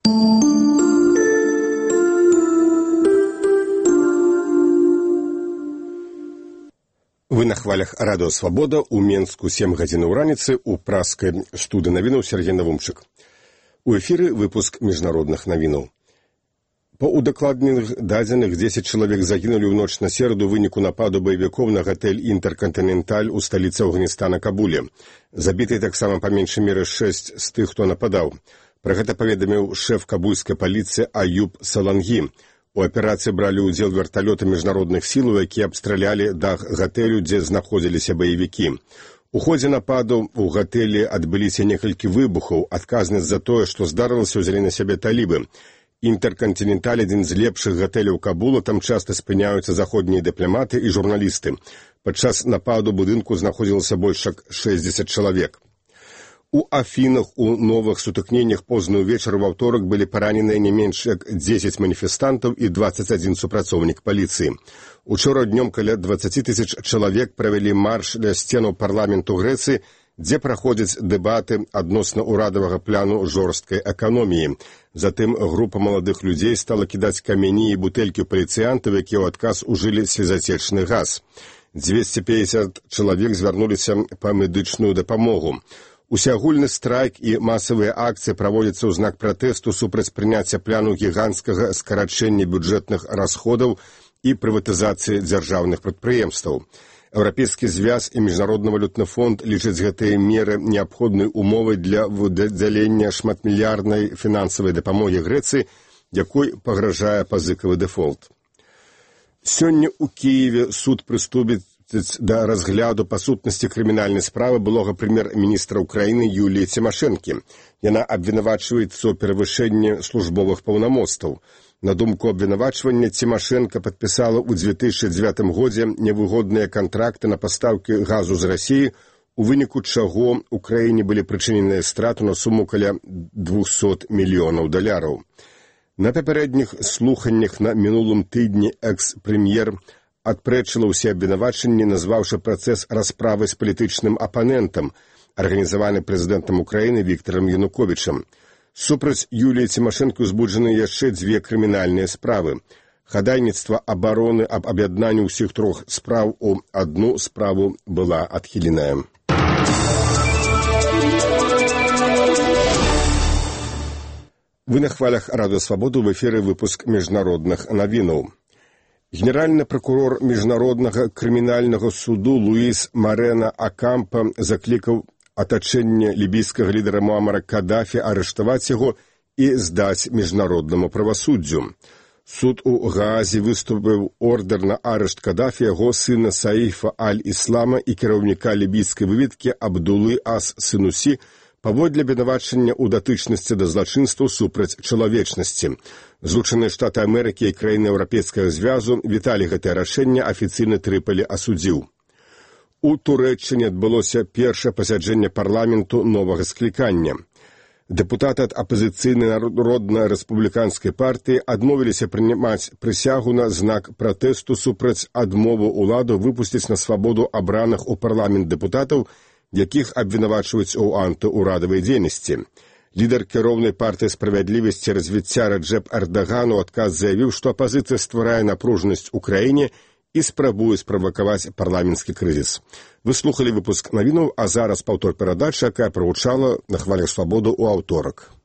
Вы на хвалях Радио Свобода, у Менску 7 гадзінаў раніцы, у праскай студыі навінаў Сергей Навумчык. У эфіры выпуск міжнародных навінаў. Па удакладненых дадзеных 10 чалавек загінулі ў ноч на сераду ў выніку нападу баевікоў на гатэль «Інтэркантыненталь» у сталіцы Афганістана Кабуле. Забіты таксама па меншай меры 6 з тых, хто нападаў. Пра гэта паведаміў шэф кабульскай паліцыі Аюб Салангі. У аперацыі бралі ўдзел верталёты міжнародных сілаў, якія абстралялі дах гатэлю, дзе знаходзіліся баевікі. У ходзе нападу ў гатэлі адбыліся некалькі выбухаў. Адказнасць за тое, што здарылася, ўзялі на сябе талібы. «Інтэркантыненталь» — адзін з лепшых гатэляў Кабула, там часта спыняюцца заходнія дыпламаты і журналісты. Падчас нападу будынку знаходзілася больш як 60 чалавек. У Афінах у новых сутыкненнях позны ўвечары ў аўторак былі параненыя не менш як 10 маніфестантаў і 21 супрацоўнік паліцыі. Учора днём каля 20 тысяч чалавек правялі марш ля сценаў парламенту Грэцыі, дзе праходзяць дэбаты адносна ўрадавага пляну жорсткай эканоміі. Затым група маладых людзей стала кідаць камяні і бутэлькі ў паліцыянтаў, якія ў адказ ужылі слезацечны газ. 250 чалавек звярнуліся па медычную дапамогу. Усеагульны страйк і масавыя акцыі праводзяцца ў знак пратэсту супраць прыняцця пляну гіганцкага скарачэння бюджэтных расходаў і прыватызацыі дзяржаўных прадпрыемстваў. Еўрапейскі звяз і Міжнародны валютны фонд лічаць гэтыя меры неабходнай умовай для выдзялення шматмільярднай фінансавай дапамогі Грэцыі, якой пагражае пазыкавы дэфолт. Сёння ў Кіеве суд прыступіць да разгляду па сутнасці крымінальнай справы былога прэм'ер-міністра ўкраіны Юліі Цімашэнкі. Яна абвінавачваецца ў перавышэнні службовых паўнамоцтваў. На думку абвінавачвання, Цімашэнка падпісала ў 2009 годзе невыгодныя кантракты на пастаўкі газу з Расіі, у выніку чаго ўкраіне былі прычыненыя страты на суму каля $200 мільёнаў. На папярэдніх слуханнях на мінулым тыдні экс-прэм'ер адпрэчыла ўсе абвінавачанні, назваўшы працэс расправы з палітычным апанентам, арганізаваны прэзідэнтам Украіны Віктарам Януковічам. Супраць Юліі Цімашэнкі ўзбуджаны яшчэ 2 крымінальныя справы. Хадайніцтва абароны аб аб'яднанні ўсіх 3 спраў у адну справу была адхіленая. Вы на хвалях Радио Свобода, в эфіры выпуск міжнародных навінаў. Генеральны прокурор Міжнароднага крымінальнага суду Луіс Марена Акампа заклікаў атачэнне лібійскага лідара Муамара Кадафі арыштаваць яго і здаць міжнароднаму правасуддзю. Суд у Гаазе выступіў ордер на арышт Кадафі, яго сына Саіфа Аль-Іслама і кіраўніка лібійскай выведкі Абдулы Ас-Сынусі паводле абвінавачання ў датычнасці да злачынстваў супраць чалавечнасці. Злучаныя Штаты Амерыкі і краіны Еўрапейскага звязу віталі гэтае рашэнне, афіцыйна Трыполі асудзіў. У Турэччыне адбылося першае пасяджэнне парламенту новага склікання. Дэпутаты ад апазіцыйнай народна-рэспубліканскай партыі адмовіліся прынимаць прысягу на знак пратэсту супраць адмову ўладу выпусціць на свабоду абраных у парламент дэпутатаў, якіх абвінавачваюць у антыурадавай дзейнасці. Лідар кіроўнай партыі справядлівасці развіцця Раджэп Эрдаган у адказ заявіў, што апазіцыя стварае напружанасць у краіне і спрабуе справакаваць парламенtsкі крызіс. Вы слухалі выпуск навінаў, а зараз паўтор перадачы, якая прагучала на хвалях свабоды ў аўторак.